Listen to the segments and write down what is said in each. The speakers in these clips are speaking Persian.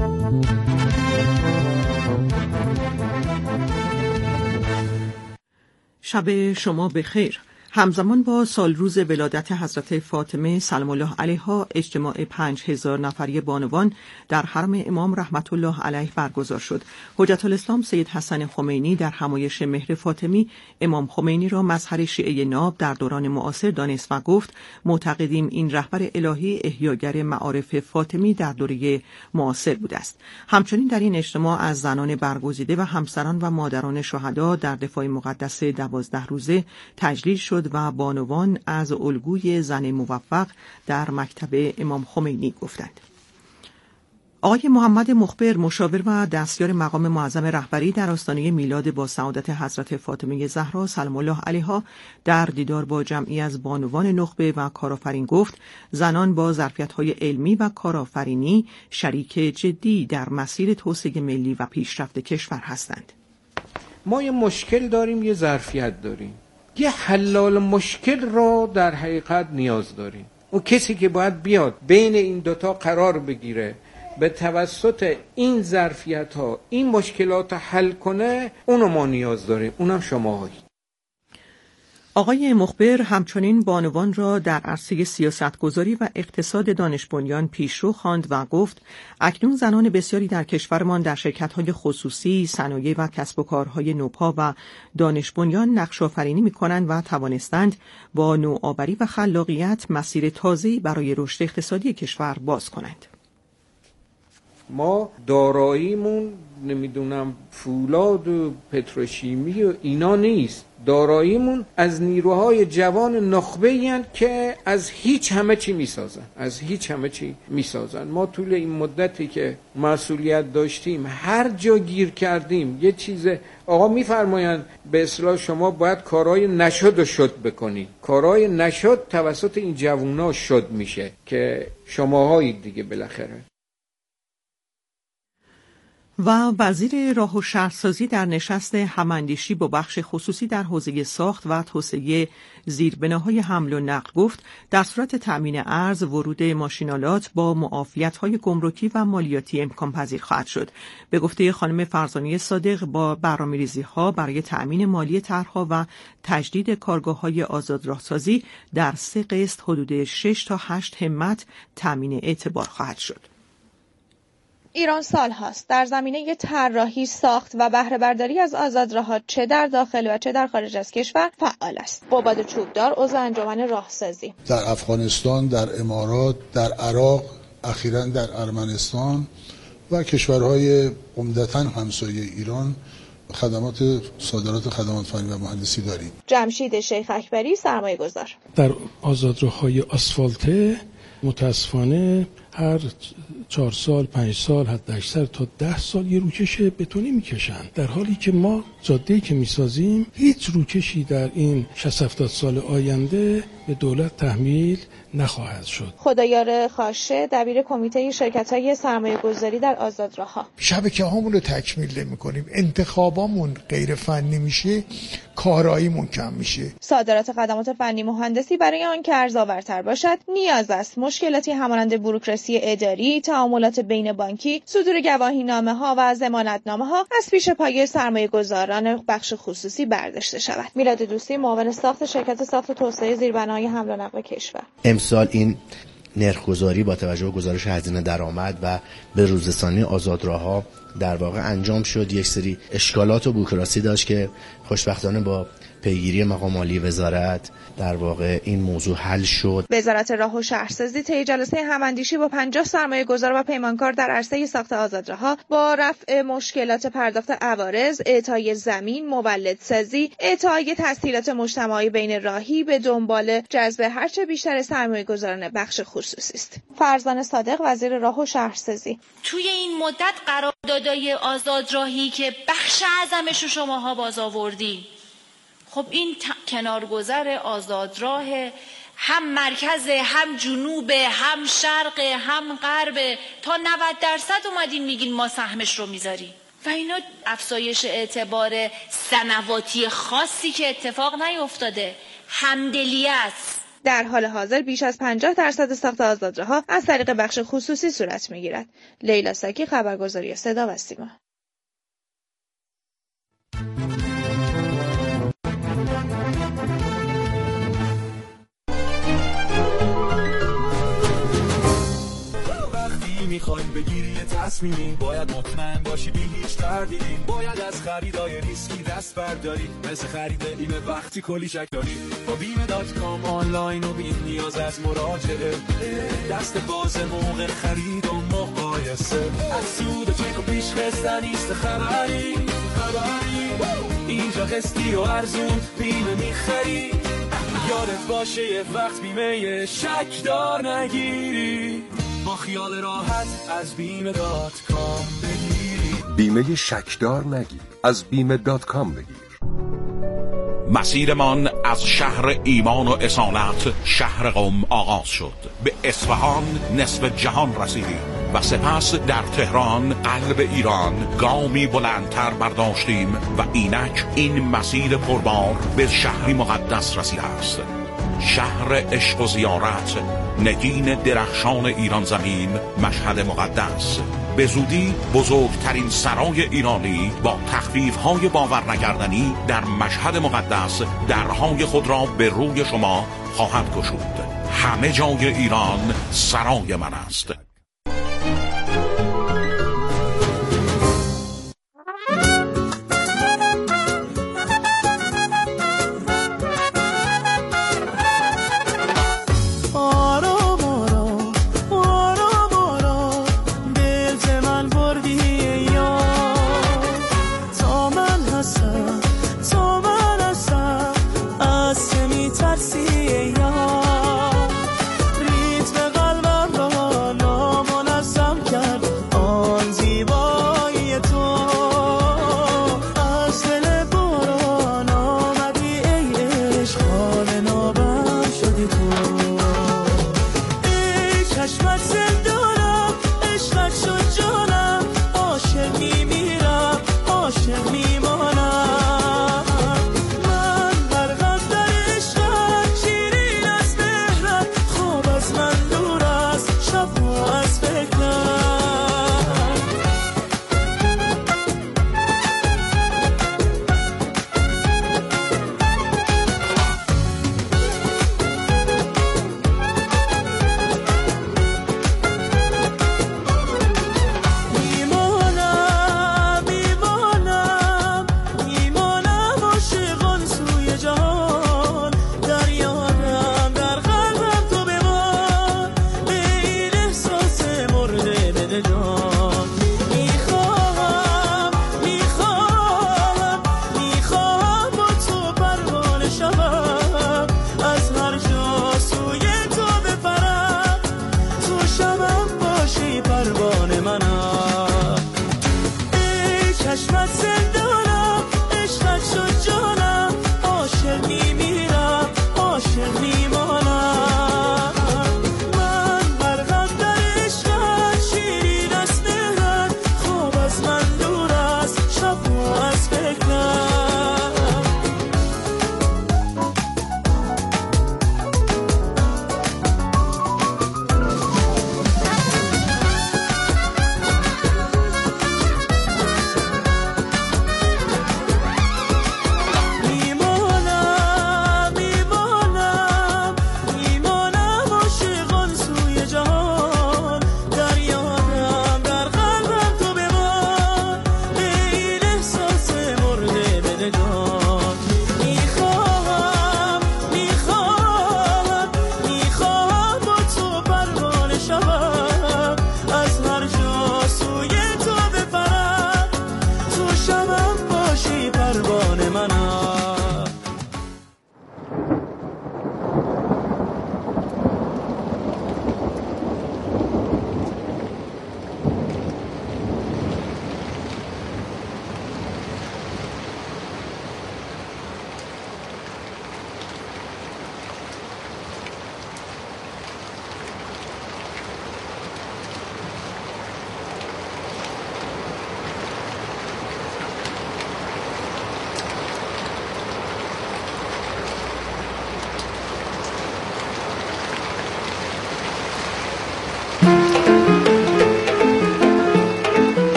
شب شما بخیر. همزمان با سالروز ولادت حضرت فاطمه سلام الله علیها، اجتماع 5000 نفری بانوان در حرم امام رحمت الله علیه برگزار شد. حجت الاسلام سید حسن خمینی در همایش مهر فاطمی امام خمینی را مظهر شیعه ناب در دوران معاصر دانست و گفت معتقدیم این رهبر الهی احیاگر معارف فاطمی در دوره معاصر بوده است. همچنین در این اجتماع از زنان برگزیده و همسران و مادران شهدا در دفاع مقدس 12 روزه تجلیل شد و بانوان از الگوی زن موفق در مکتب امام خمینی گفتند. آقای محمد مخبر، مشاور و دستیار مقام معظم رهبری در آستانه میلاد با سعادت حضرت فاطمه زهرا سلام الله علیها، در دیدار با جمعی از بانوان نخبه و کارآفرین گفت زنان با ظرفیت‌های علمی و کارآفرینی شریک جدی در مسیر توسعه ملی و پیشرفت کشور هستند. ما یه مشکل داریم، یه ظرفیت داریم، یه حلال مشکل رو در حقیقت نیاز داریم. اون کسی که باید بیاد بین این دوتا قرار بگیره، به توسط این ظرفیت ها این مشکلات حل کنه، اونو ما نیاز داریم، اونم شماهایید. آقای مخبر همچنین بانوان را در عرصه سیاستگذاری و اقتصاد دانش بنیان پیشرو خواند و گفت اکنون زنان بسیاری در کشورمان در شرکت‌های خصوصی، صنایع و کسب و کارهای نوپا و دانش بنیان نقش آفرینی می‌کنند و توانستند با نوآوری و خلاقیت مسیر تازه‌ای برای رشد اقتصادی کشور باز کنند. ما داراییمون نمیدونم فولاد و پتروشیمی و اینا نیست، داراییمون از نیروهای جوان نخبه‌ای هستند که از هیچ همه چی میسازن. ما طول این مدتی که مسئولیت داشتیم هر جا گیر کردیم یه چیز آقا میفرمایند به اصطلاح شما باید کارهای نشد و شد بکنی. کارهای نشد توسط این جوونا شد میشه که شماهایید دیگه بالاخره. و وزیر راه و شهرسازی در نشست هماندیشی با بخش خصوصی در حوزه ساخت و توسعه زیربناهای حمل و نقل گفت در صورت تأمین ارز ورود ماشینالات با معافیت‌های گمرکی و مالیاتی امکان پذیر خواهد شد. به گفته خانم فرزانه صادق با برنامه‌ریزی‌ها برای تأمین مالی طرح‌ها و تجدید کارگاه‌های آزاد راهسازی در 3 قسط حدود 6 تا 8 همت تأمین اعتبار خواهد شد. ایران سال هاست در زمینه طراحی، ساخت و بهره برداری از آزادراه‌ها چه در داخل و چه در خارج از کشور فعال است. باباد چوبدار عضو انجمن راهسازی در افغانستان، در امارات، در عراق، اخیراً در ارمنستان و کشورهای عمدتاً همسایه ایران خدمات صادرات خدمات فنی و مهندسی داریم. جمشید شیخ اکبری سرمایه‌گذار در آزادراه‌های آسفالته متاسفانه هر 4 سال 5 سال حتی اکثر تا 10 سال یه روکش بتونی میکشن، در حالی که ما جاده‌ای که میسازیم هیچ روکشی در این 60-70 سال آینده به دولت تحمیل نخواهد شد. خدایار خاشه دبیر کمیته شرکت‌های سرمایه‌گذاری در آزادراه‌ها: شبکه‌هامون رو تکمیل نمی‌کنیم، انتخابامون غیر فنی میشه، کاراییمون کم میشه. صادرات خدمات فنی مهندسی برای آن که ارزآورتر باشد نیاز است مشکلاتی همانند بوروکراسی اداری، تعاملات بین بانکی، صدور گواهینامه‌ها و ضمانتنامه‌ها از پیش پای سرمایه‌گذاران بخش خصوصی برداشته شود. میلاد دوستی، معاون ساخت شرکت ساخت توسعه زیربناهای حمل و نقل کشور: امسال این نرخ‌گذاری با توجه به گزارش هزینه درآمد و به روزرسانی آزادراه‌ها در واقع انجام شد. یک سری اشکالات و بوروکراسی داشت که خوشبختانه با پیگیری مقام عالی وزارت در واقع این موضوع حل شد. وزارت راه و شهرسازی طی جلسه هماندیشی با 50 سرمایه‌گذار و پیمانکار در عرصه ساخت آزادراه‌ها با رفع مشکلات پرداخت عوارض، اعطای زمین، مولدسازی، اعطای تسهیلات مجتمعی بین راهی به دنبال جذب هرچه بیشتر سرمایه‌گذاران بخش خصوصی است. فرزانه صادق وزیر راه و شهرسازی: توی این مدت قراردادهای آزادراهی که بخش اعظمش رو شماها باز آوردین، خب این کنارگذر آزادراه هم مرکز، هم جنوب، هم شرق، هم غرب، تا 90% اومدین میگین ما سهمش رو میذاریم و اینا افزایش اعتبار سنواتی خاصی که اتفاق نیفتاده، همدلی است. در حال حاضر بیش از 50% ساخت آزادراه‌ها از طریق بخش خصوصی صورت می‌گیرد. لیلا ساکی، خبرگزاری صدا و سیما. میخوایم بگیری یه تصمیمی، باید مطمئن باشی بی هیچ تردیدی، باید از خریدای ریسکی دست برداری، مثل خرید بیمه وقتی کلی شک داری. با بیمه.com آنلاین و بی نیاز از مراجعه، دست باز موقع خرید و مقایسه، از سود و چک و پیش خسته نیست خبری. اینجا قسطی و ارزون بیمه میخری، یادت باشه یه وقت بیمه شک دار نگیری، با خیال راحت از بیمه.com بگیری. بیمه شکدار نگیر، از بیمه.com بگیر. مسیرمان از شهر ایمان و اصالت شهر قم آغاز شد. به اصفهان نصف جهان رسیدیم و سپس در تهران قلب ایران گامی بلندتر برداشتیم و اینک این مسیر پربار به شهری مقدس رسیده است. شهر عشق و زیارت، نگین درخشان ایران زمین، مشهد مقدس. به زودی بزرگترین سرای ایرانی با تخفیف‌های باور نکردنی در مشهد مقدس درهای خود را به روی شما خواهد گشود. همه جای ایران سرای من است. ریتم قلبم را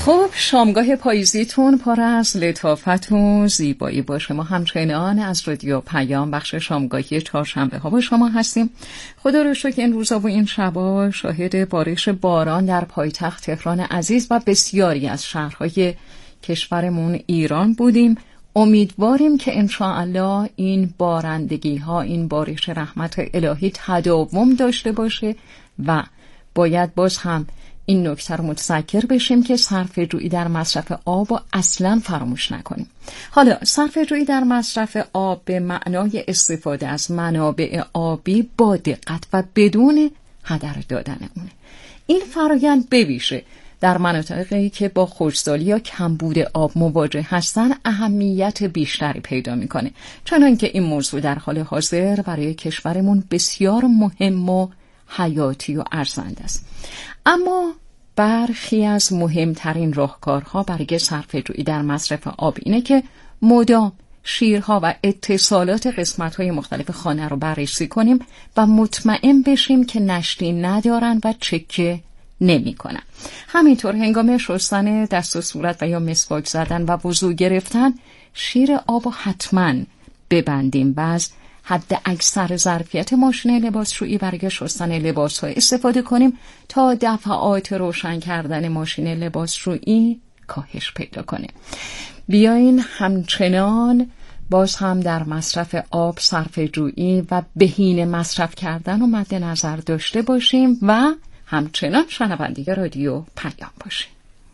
خب شامگاه پاییزیتون پر از لطافت و زیبایی باشه. ما همچنان از رادیو پیام بخش شامگاهی چهارشنبه ها با شما هستیم. خدا رو شکر این روزا و این شبا شاهد بارش باران در پایتخت تهران عزیز و بسیاری از شهرهای کشورمون ایران بودیم. امیدواریم که انشاءالله این بارندگی ها، این بارش رحمت الهی تداوم داشته باشه و باید باز هم این نکته رو متذکر بشیم که صرفه‌جویی در مصرف آب رو اصلا فراموش نکنیم. حالا صرفه‌جویی در مصرف آب به معنای استفاده از منابع آبی با دقت و بدون هدر دادن اونه. این فرآیند بویژه در مناطقی که با خشکسالی یا کمبود آب مواجه هستن اهمیت بیشتری پیدا میکنه، چنانکه که این موضوع در حال حاضر برای کشورمون بسیار مهم و حیاتی و ارزنده است. اما برخی از مهمترین راهکارها برای صرفه‌جویی در مصرف آب اینه که مدام شیرها و اتصالات قسمت‌های مختلف خانه رو بررسی کنیم و مطمئن بشیم که نشتی ندارن و چکه نمی‌کنن. همینطور هنگام شستن دست و صورت و یا مسواک زدن و وضو گرفتن شیر آب حتما ببندیم و از حد اکثر ظرفیت ماشین لباسشویی برای شستن لباس‌ها استفاده کنیم تا دفعات روشن کردن ماشین لباسشویی کاهش پیدا کنه. بیاین همچنان باز هم در مصرف آب صرفه‌جویی و بهینه مصرف کردن رو مد نظر داشته باشیم و همچنان شنونده رادیو پیام باشیم.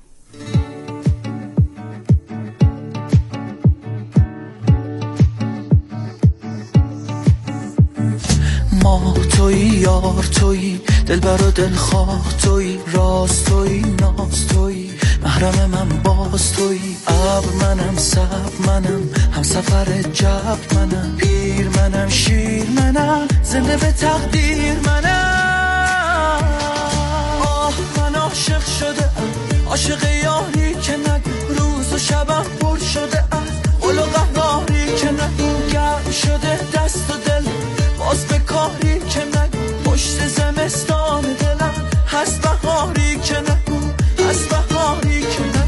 ما توی یار توی دلبر و دلخواه توی راست توی ناز توی محرم من باز توی ابر منم سب منم هم سفر جب منم پیر منم شیر منم زنده به تقدیر منم. آه من عاشق شده عاشق یاری که نگو روز و شبم پر شده از قل و قهاری که نگو گرم شده دست و دل باز به کاری که نگو پشت زمستان دلم هست بهاری که نگو هست بهاری که نگو.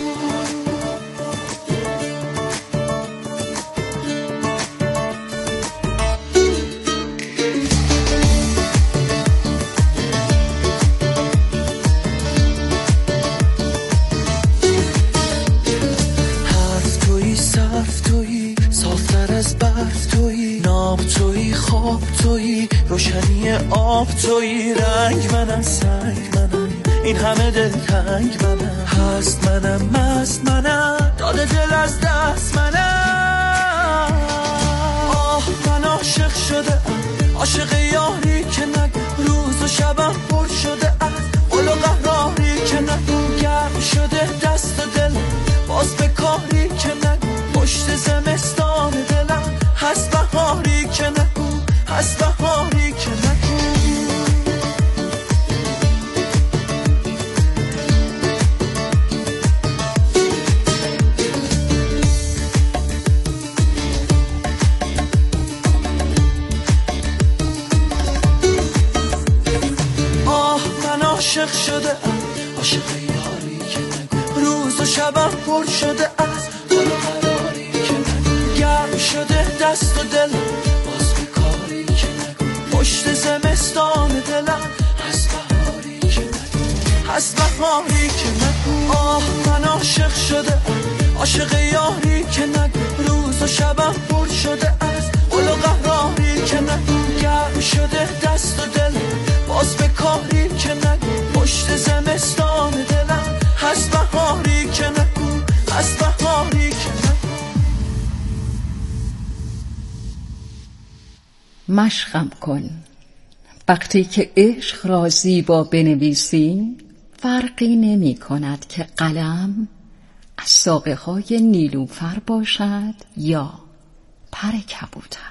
حرف توی صرف توی صافتر از برف توی ناب توی خواب توی روشنی آب توی رنگ منم سنگ منم این همه دل تنگ منم هست منم مست منم داده دل از دست منم. آه من عاشق شده عاشق یاری که نگو روز و شبم پر شده از قل و قهاری که نگو گرم شده دست و دل باز به کاری که نگو پشت زمستان دلم هست بهاری که نگو هست بهاری که نگو. آه من عاشق شده عاشق یاری که نگو روز و شبم پر شده از قل و قراری که نگو گرم شده دست و دل باز به کاری که نگو پشت زمستان دلم هست بهاری که نگو هست بهاری که نگو. آه من عاشق شده عاشق یاری که نگو روز و شبم پر شده از قل و قهاری که نگو گرم شده دست و دل باز به کاری که نگو پشت زمستان دلم هست بهاری که نگو هست بهاری که نگو. مشقم کن وقتی که عشق را زیبا بنویسی، فرقی نمی کند که قلم از ساقه های نیلوفر باشد یا پر کبوتر.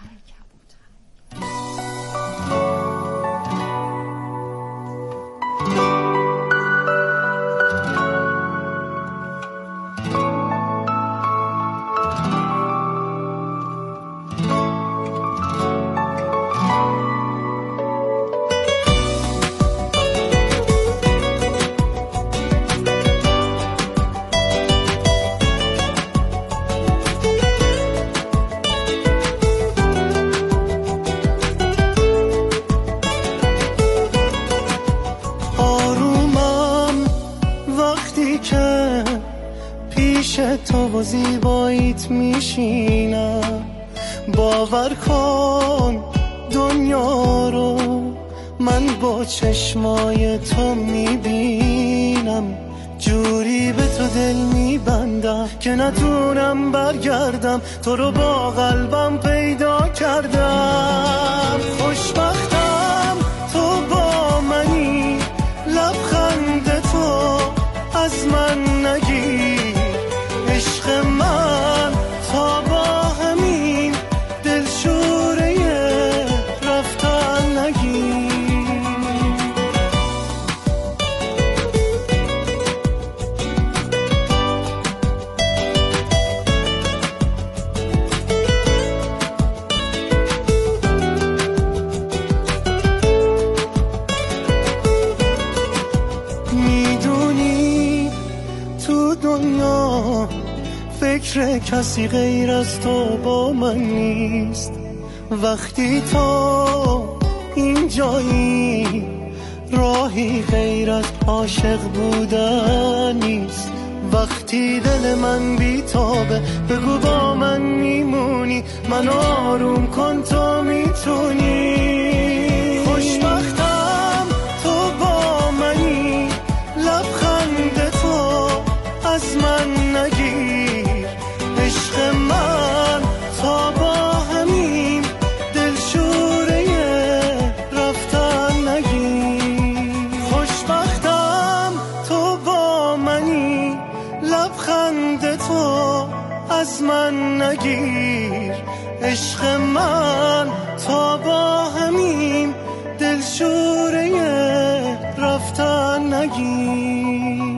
پیش تو و زیباییت میشینم، باور کن دنیا رو من با چشمای تو میبینم، جوری به تو دل میبندم که نتونم برگردم، تو رو با قلبم پیدا کردم. خوشبختم تو با منی، لبخند تو از من نگیر، عشق من تا با همین دلشوره رفتن نگیر. میدونی تو دنیا فکر کسی غیر از تو با من نیست، وقتی تو اینجایی راهی غیر از عاشق بودن نیست، وقتی دل من بیتابه بگو با من میمونی، من آروم کن تو میتونی. خوشبختم تو با منی، لبخند تو از من نگیر، عشق من تا با همین دلشوره رفتن نگیر. خوشبختم تو با منی، لبخند تو از من نگیر، عشق من تا با همین دلشوره رفتن نگیر.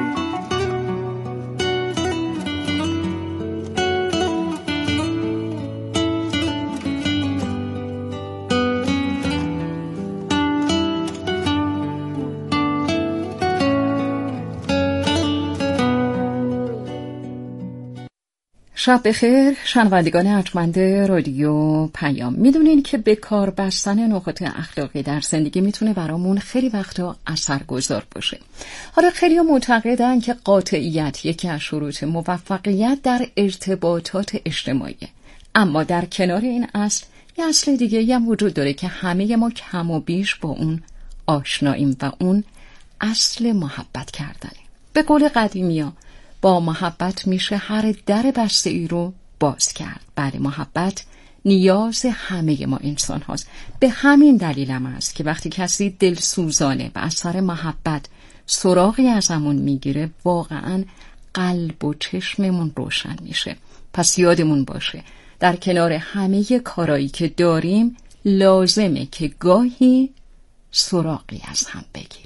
شب بخیر شنوندگان ارجمند رادیو پیام. میدونین که به کار بستن نکات اخلاقی در زندگی میتونه برامون خیلی وقتا اثرگذار باشه. حالا خیلی معتقدن که قاطعیت یکی از شروط موفقیت در ارتباطات اجتماعی، اما در کنار این اصل یه اصل دیگه هم وجود داره که همه ما کم و بیش با اون آشناییم و اون اصل محبت کردنه. به قول قدیمی‌ها با محبت میشه هر در بسته ای رو باز کرد. بله، محبت نیاز همه ما انسان هاست. به همین دلیل هم است که وقتی کسی دلسوزانه و اثر محبت سراغی ازمون میگیره واقعا قلب و چشممون روشن میشه. پس یادمون باشه در کنار همه کارایی که داریم لازمه که گاهی سراغی از هم بگیریم.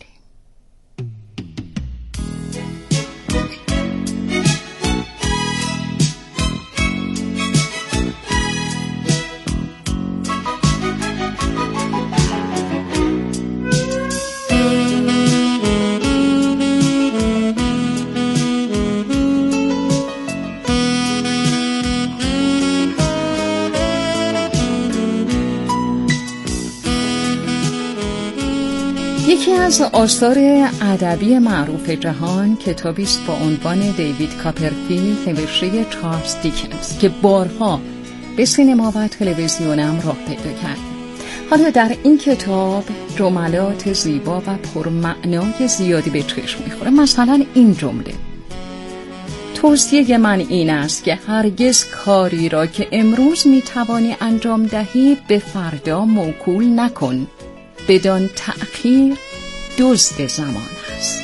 یکی از آثار ادبی معروف جهان کتابی است با عنوان دیوید کاپرفیلد نوشته چارلز دیکنز که بارها به سینما و تلویزیونم راه پیدا کرد. حالا در این کتاب جملات زیبا و پرمعنای زیادی به چشم میخوره. مثلا این جمله: توصیه من این است که هرگز کاری را که امروز میتوانی انجام دهی به فردا موکول نکن، بدان تأخیر دزد زمان است.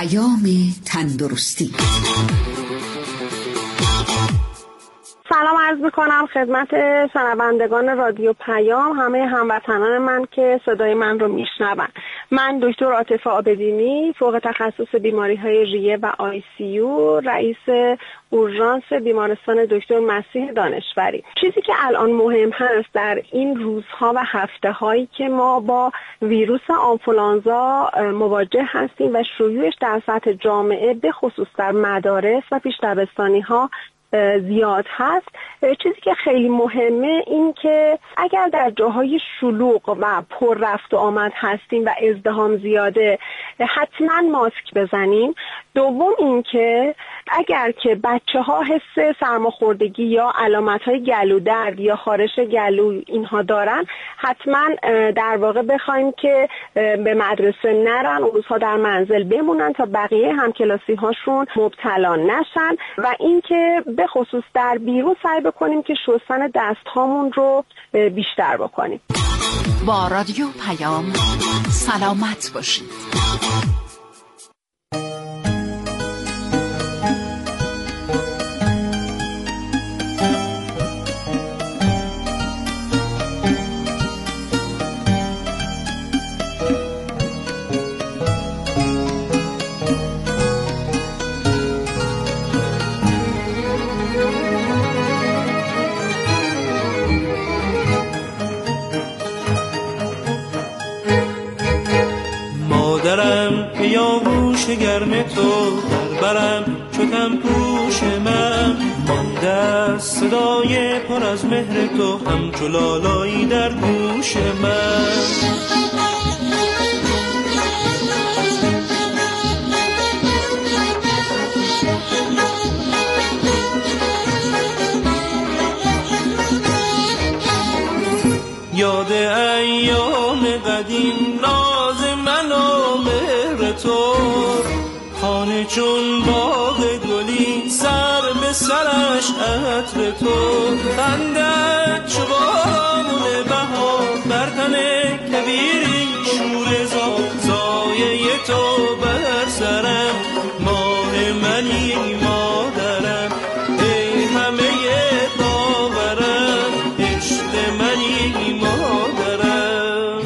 تندرستی. سلام عرض میکنم خدمت شنوندگان رادیو پیام، همه هموطنان من که صدای من رو میشنون. من دکتر عاطفه آبدینی، فوق تخصص بیماری‌های ریه و ICU، رئیس اورژانس بیمارستان دکتر مسیح دانشوری. چیزی که الان مهم هست در این روزها و هفته‌هایی که ما با ویروس آنفولانزا مواجه هستیم و شیوعش در سطح جامعه به خصوص در مدارس و پیش دبستانی‌ها زیاد هست، چیزی که خیلی مهمه این که اگر در جاهای شلوغ و پر رفت و آمد هستیم و ازدحام زیاده حتما ماسک بزنیم. دوم این که اگر که بچه‌ها حس سرماخوردگی یا علامت‌های گلو درد یا خارش گلو اینها دارن، حتما در واقع بخوایم که به مدرسه نرن، اون روزها در منزل بمونن تا بقیه همکلاسی هاشون مبتلا نشن. و اینکه به خصوص در بیرون سعی بکنیم که شستن دست هامون رو بیشتر بکنیم. با رادیو پیام سلامت باشید. مادرم که یاغوش گرم تو برم چوتم پوش من، مانده صدای پر از مهر تو همچو لالایی در گوش من. یاد ایام قدیم ناز من و مهر تو، خانه چون باغ گلی سر به سرش عطر تو، خندت چو بارون بهار بر تن کبیری شور سایه تو بر سرم، ماه منی مادرم ای همه باورم، عشق منی مادرم.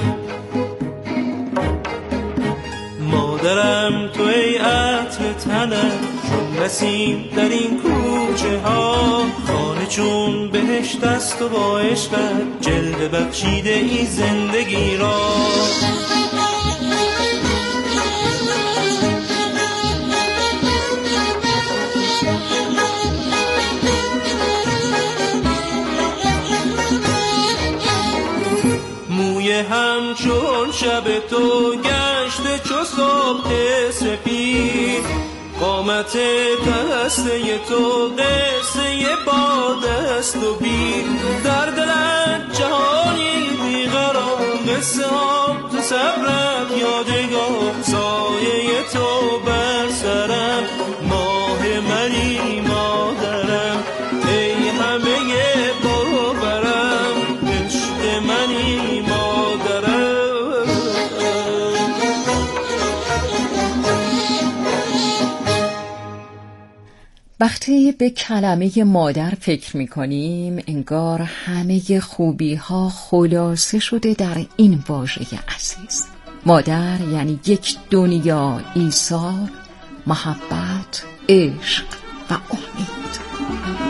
مادرم تو ای عطر تنم چون نسیم در این کوچه ها، خانه چون بهشت است و با عشقت جلوه بخشیده ای زندگی را. موی همچون شب تو گشته چو صبح سپید، قامت دسته تو قصه باد است و بید، در دلت جهانی بیقرار قصه ها تو صبرم یادگار، سایه تو بر سرم ماه منی مادرم ای همه باورم، عشق منی مادرم. وقتی به کلمه مادر فکر می کنیم انگار همه خوبی ها خلاصه شده در این واژه عزیز. مادر یعنی یک دنیا ایثار، محبت، عشق و امید.